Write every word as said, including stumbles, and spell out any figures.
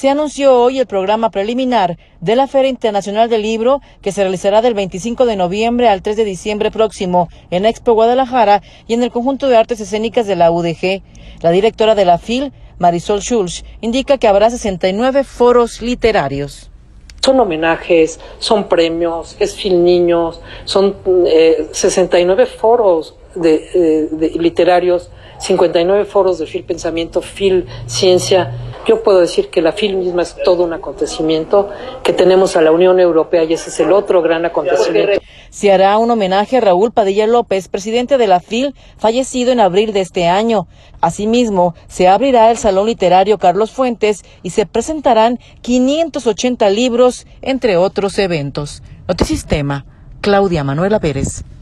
se anunció hoy el programa preliminar de la Feria Internacional del Libro, que se realizará del veinticinco de noviembre al tres de diciembre próximo en Expo Guadalajara y en el Conjunto de Artes Escénicas de la U D G. La directora de la F I L, Marisol Schulz, indica que habrá sesenta y nueve foros literarios. Son homenajes, son premios, es F I L Niños, son eh, sesenta y nueve foros de, eh, de literarios, cincuenta y nueve foros de F I L Pensamiento, F I L Ciencia. Yo puedo decir que la F I L misma es todo un acontecimiento, que tenemos a la Unión Europea y ese es el otro gran acontecimiento. Se hará un homenaje a Raúl Padilla López, presidente de la F I L, fallecido en abril de este año. Asimismo, se abrirá el Salón Literario Carlos Fuentes y se presentarán quinientos ochenta libros, entre otros eventos. Notisistema, Claudia Manuela Pérez.